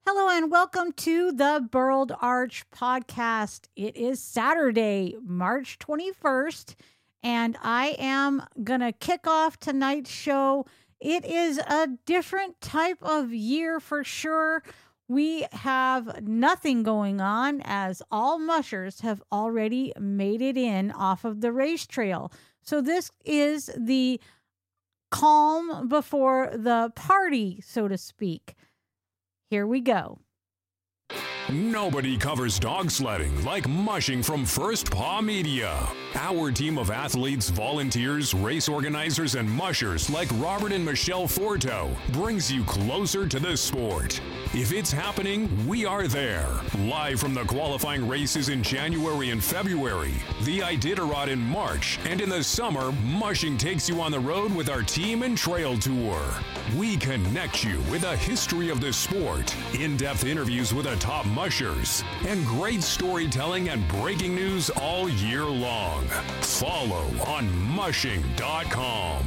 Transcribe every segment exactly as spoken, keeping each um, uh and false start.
Hello and welcome to the Burled Arch podcast. It is Saturday, March twenty-first, and I am going to kick off tonight's show. It is a different type of year for sure. We have nothing going on as all mushers have already made it in off of the race trail. So this is the calm before the party, so to speak. Here we go. Nobody covers dog sledding like Mushing from First Paw Media. Our team of athletes, volunteers, race organizers, and mushers like Robert and Michelle Forto brings you closer to the sport. If it's happening, we are there. Live from the qualifying races in January and February, the Iditarod in March, and in the summer, Mushing takes you on the road with our team and trail tour. We connect you with a history of the sport, in-depth interviews with the top mushers, and great storytelling and breaking news all year long. Follow on mushing dot com.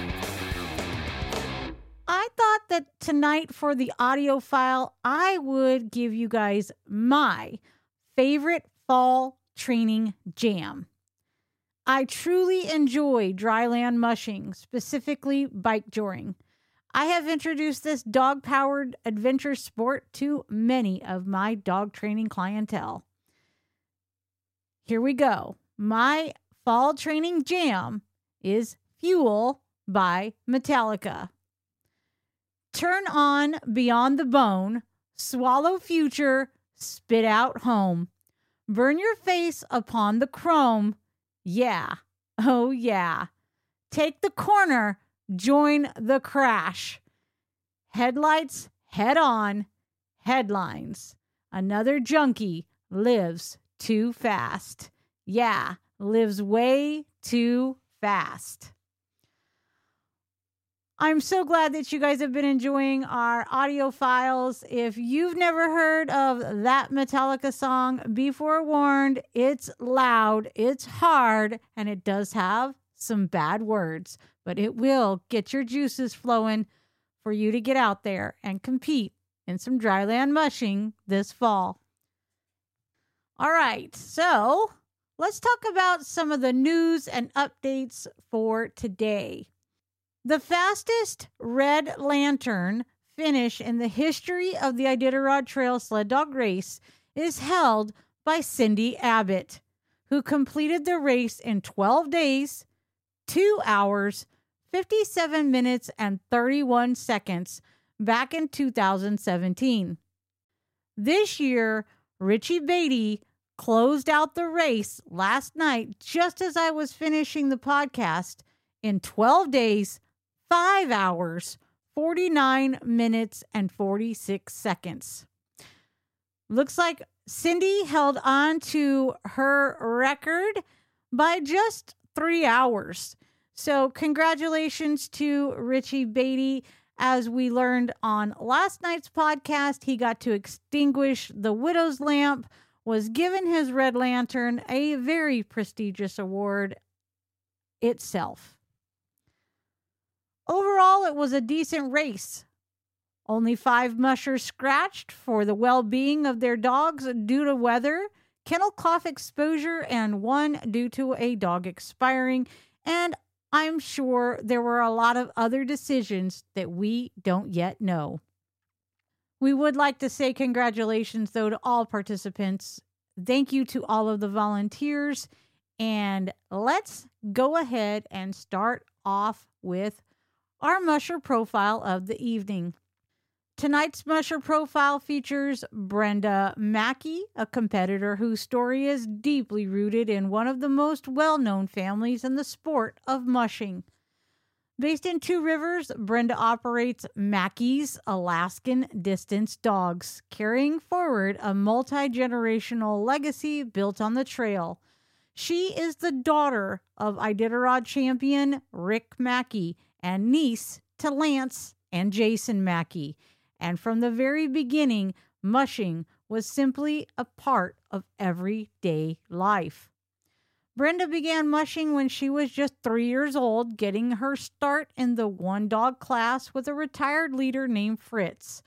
I thought that tonight for the audio file, I would give you guys my favorite fall training jam. I truly enjoy dryland mushing, specifically bike joring. I have introduced this dog-powered adventure sport to many of my dog training clientele. Here we go. My fall training jam is Fuel by Metallica. Turn on Beyond the Bone, swallow future, spit out home. Burn your face upon the chrome. Yeah, oh yeah. Take the corner, join the crash. Headlights, head on, headlines. Another junkie lives too fast. Yeah, lives way too fast. I'm so glad that you guys have been enjoying our audio files. If you've never heard of that Metallica song, be forewarned, it's loud, it's hard, and it does have some bad words, but it will get your juices flowing for you to get out there and compete in some dryland mushing this fall. All right, so let's talk about some of the news and updates for today. The fastest red lantern finish in the history of the Iditarod Trail Sled Dog Race is held by Cindy Abbott, who completed the race in twelve days, two hours, fifty-seven minutes, and thirty-one seconds back in two thousand seventeen. This year, Richie Beatty closed out the race last night just as I was finishing the podcast in twelve days, five hours, forty-nine minutes, and forty-six seconds. Looks like Cindy held on to her record by just three hours. So congratulations to Richie Beatty. As we learned on last night's podcast, he got to extinguish the widow's lamp, was given his red lantern, a very prestigious award itself. Overall, it was a decent race. Only five mushers scratched for the well-being of their dogs due to weather, kennel cough exposure, and one due to a dog expiring. And I'm sure there were a lot of other decisions that we don't yet know. We would like to say congratulations, though, to all participants. Thank you to all of the volunteers. And let's go ahead and start off with our musher profile of the evening. Tonight's musher profile features Brenda Mackey, a competitor whose story is deeply rooted in one of the most well-known families in the sport of mushing. Based in Two Rivers, Brenda operates Mackey's Alaskan Distance Dogs, carrying forward a multi-generational legacy built on the trail. She is the daughter of Iditarod champion Rick Mackey and niece to Lance and Jason Mackey. And from the very beginning, mushing was simply a part of everyday life. Brenda began mushing when she was just three years old, getting her start in the one-dog class with a retired leader named Fritz.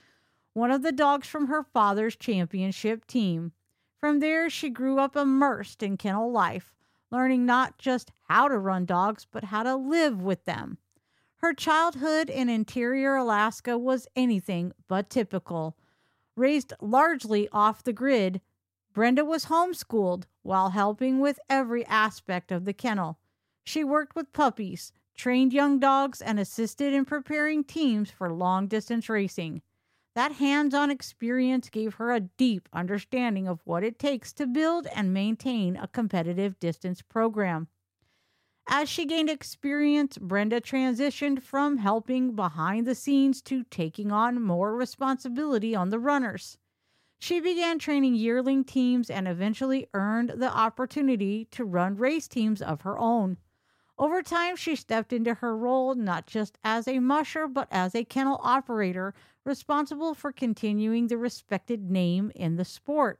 one of the dogs from her father's championship team. From there, she grew up immersed in kennel life, learning not just how to run dogs, but how to live with them. Her childhood in interior Alaska was anything but typical. Raised largely off the grid, Brenda was homeschooled while helping with every aspect of the kennel. She worked with puppies, trained young dogs, and assisted in preparing teams for long-distance racing. That hands-on experience gave her a deep understanding of what it takes to build and maintain a competitive distance program. As she gained experience, Brenda transitioned from helping behind the scenes to taking on more responsibility on the runners. She began training yearling teams and eventually earned the opportunity to run race teams of her own. Over time, she stepped into her role not just as a musher, but as a kennel operator responsible for continuing the respected name in the sport.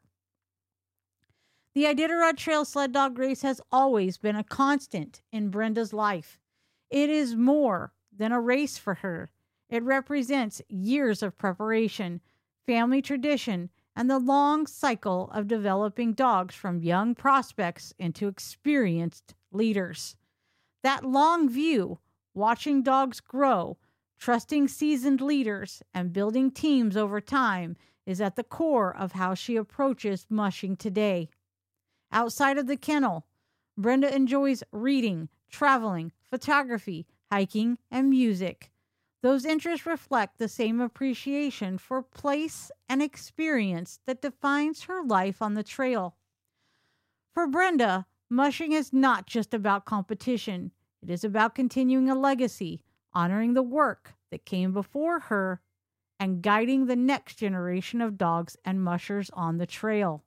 The Iditarod Trail Sled Dog Race has always been a constant in Brenda's life. It is more than a race for her. It represents years of preparation, family tradition, and the long cycle of developing dogs from young prospects into experienced leaders. That long view, watching dogs grow, trusting seasoned leaders, and building teams over time is at the core of how she approaches mushing today. Outside of the kennel, Brenda enjoys reading, traveling, photography, hiking, and music. Those interests reflect the same appreciation for place and experience that defines her life on the trail. For Brenda, mushing is not just about competition. It is about continuing a legacy, honoring the work that came before her, and guiding the next generation of dogs and mushers on the trail.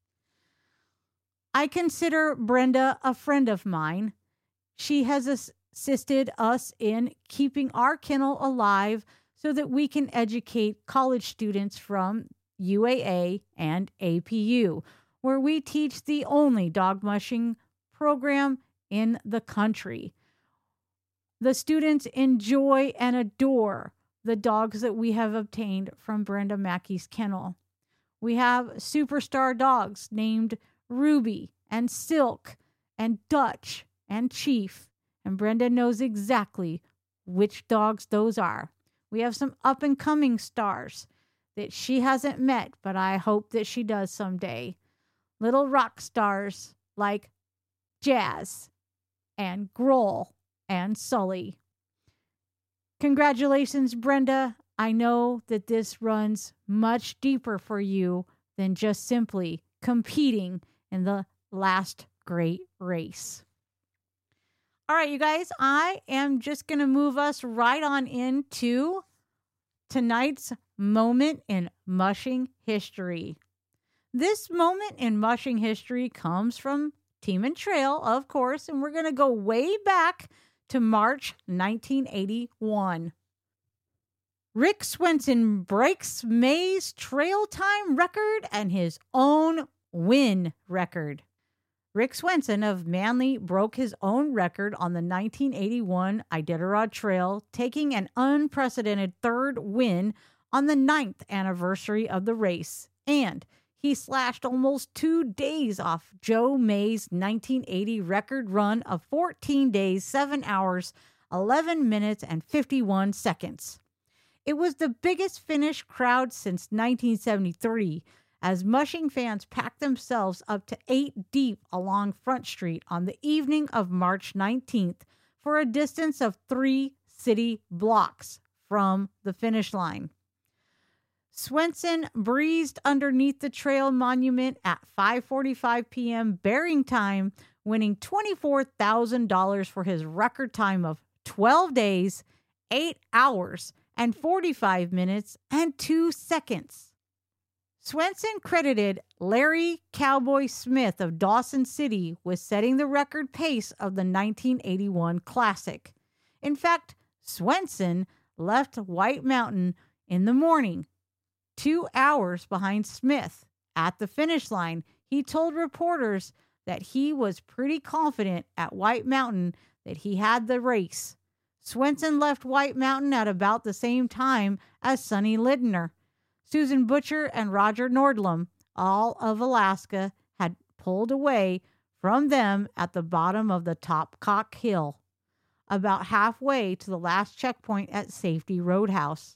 I consider Brenda a friend of mine. She has assisted us in keeping our kennel alive so that we can educate college students from U A A and A P U, where we teach the only dog mushing program in the country. The students enjoy and adore the dogs that we have obtained from Brenda Mackey's kennel. We have superstar dogs named Ruby and Silk and Dutch and Chief, and Brenda knows exactly which dogs those are. We have some up-and-coming stars that she hasn't met, but I hope that she does someday. Little rock stars like Jazz and Grohl and Sully. Congratulations, Brenda. I know that this runs much deeper for you than just simply competing in the last great race. All right, you guys, I am just going to move us right on into tonight's moment in mushing history. This moment in mushing history comes from Team and Trail, of course, and we're going to go way back to March nineteen eighty-one. Rick Swenson breaks May's trail time record and his own win record. Rick Swenson of Manly broke his own record on the nineteen eighty-one Iditarod Trail, taking an unprecedented third win on the ninth anniversary of the race, and he slashed almost two days off Joe May's nineteen eighty record run of fourteen days, seven hours, eleven minutes, and fifty-one seconds. It was the biggest finish crowd since nineteen seventy-three, as mushing fans packed themselves up to eight deep along Front Street on the evening of March nineteenth for a distance of three city blocks from the finish line. Swenson breezed underneath the trail monument at five forty-five p.m. Bering time, winning twenty-four thousand dollars for his record time of twelve days, eight hours, and forty-five minutes and two seconds. Swenson credited Larry Cowboy Smith of Dawson City with setting the record pace of the nineteen eighty-one Classic. In fact, Swenson left White Mountain in the morning, two hours behind Smith. At the finish line, he told reporters that he was pretty confident at White Mountain that he had the race. Swenson left White Mountain at about the same time as Sonny Lindner. Susan Butcher and Roger Nordlum, all of Alaska, had pulled away from them at the bottom of the Topcock Hill, about halfway to the last checkpoint at Safety Roadhouse.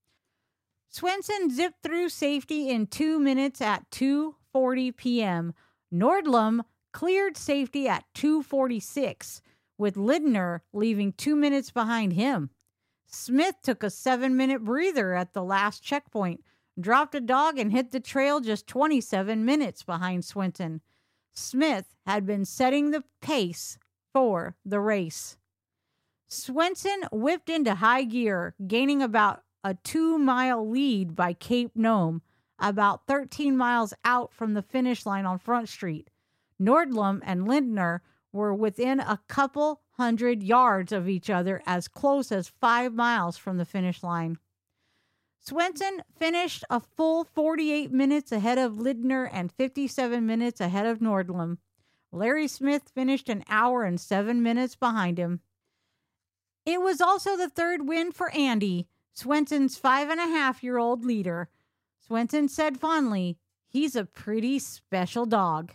Swenson zipped through Safety in two minutes at two forty p.m. Nordlum cleared Safety at two forty-six, with Lindner leaving two minutes behind him. Smith took a seven-minute breather at the last checkpoint, dropped a dog, and hit the trail just twenty-seven minutes behind Swenson. Smith had been setting the pace for the race. Swenson whipped into high gear, gaining about a two-mile lead by Cape Nome, about thirteen miles out from the finish line on Front Street. Nordlum and Lindner were within a couple hundred yards of each other, as close as five miles from the finish line. Swenson finished a full forty-eight minutes ahead of Lindner and fifty-seven minutes ahead of Nordlum. Larry Smith finished an hour and seven minutes behind him. It was also the third win for Andy, Swenson's five-and-a-half-year-old leader. Swenson said fondly, "He's a pretty special dog."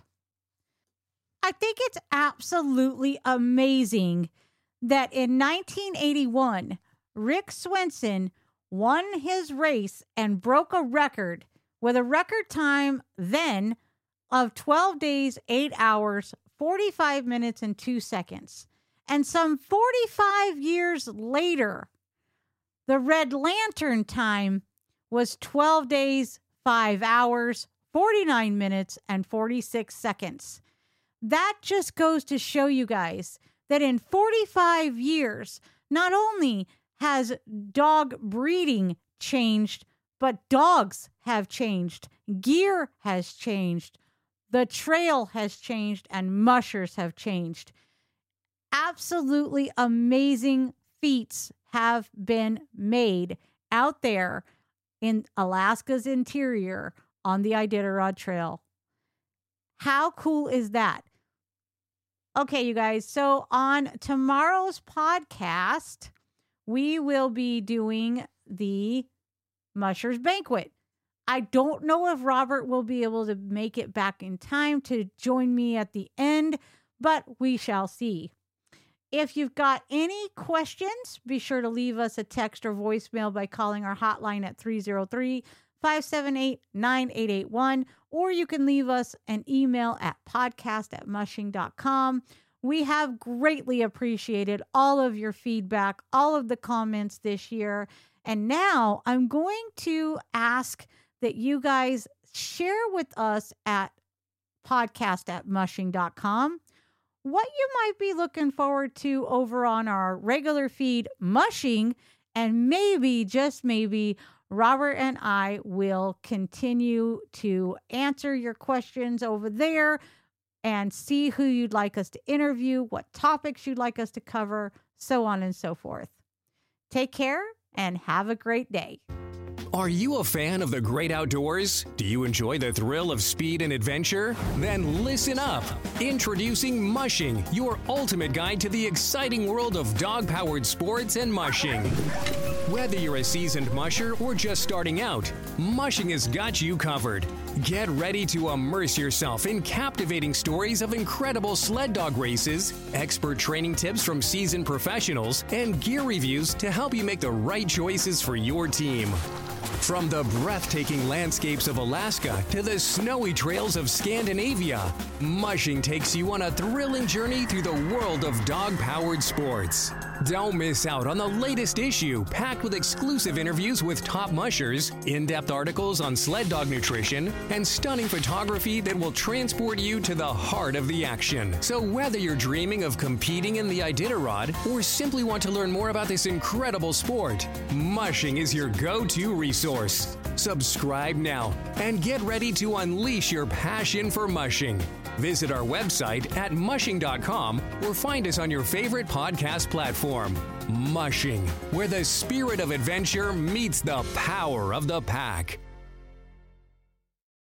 I think it's absolutely amazing that in nineteen eighty-one, Rick Swenson won his race and broke a record with a record time then of twelve days, eight hours, forty-five minutes, and two seconds. And some forty-five years later, the Red Lantern time was twelve days, five hours, forty-nine minutes, and forty-six seconds. That just goes to show you guys that in forty-five years, not only has dog breeding changed, but dogs have changed. Gear has changed. The trail has changed, and mushers have changed. Absolutely amazing feats have been made out there in Alaska's interior on the Iditarod Trail. How cool is that? Okay, you guys, so on tomorrow's podcast, we will be doing the Mushers Banquet. I don't know if Robert will be able to make it back in time to join me at the end, but we shall see. If you've got any questions, be sure to leave us a text or voicemail by calling our hotline at three oh three, five seven eight, nine eight eight one, or you can leave us an email at podcast at mushing dot com. We have greatly appreciated all of your feedback, all of the comments this year. And now I'm going to ask that you guys share with us at podcast at mushing dot com what you might be looking forward to over on our regular feed, Mushing, and maybe, just maybe, Robert and I will continue to answer your questions over there and see who you'd like us to interview, what topics you'd like us to cover, so on and so forth. Take care and have a great day. Are you a fan of the great outdoors? Do you enjoy the thrill of speed and adventure? Then listen up. Introducing Mushing, your ultimate guide to the exciting world of dog-powered sports and mushing. Whether you're a seasoned musher or just starting out, Mushing has got you covered. Get ready to immerse yourself in captivating stories of incredible sled dog races, expert training tips from seasoned professionals, and gear reviews to help you make the right choices for your team. From the breathtaking landscapes of Alaska to the snowy trails of Scandinavia, Mushing takes you on a thrilling journey through the world of dog-powered sports. Don't miss out on the latest issue, packed with exclusive interviews with top mushers, in-depth articles on sled dog nutrition, and stunning photography that will transport you to the heart of the action. So whether you're dreaming of competing in the Iditarod or simply want to learn more about this incredible sport, Mushing is your go-to resource. Subscribe now and get ready to unleash your passion for mushing. Visit our website at mushing dot com or find us on your favorite podcast platform. Mushing, where the spirit of adventure meets the power of the pack.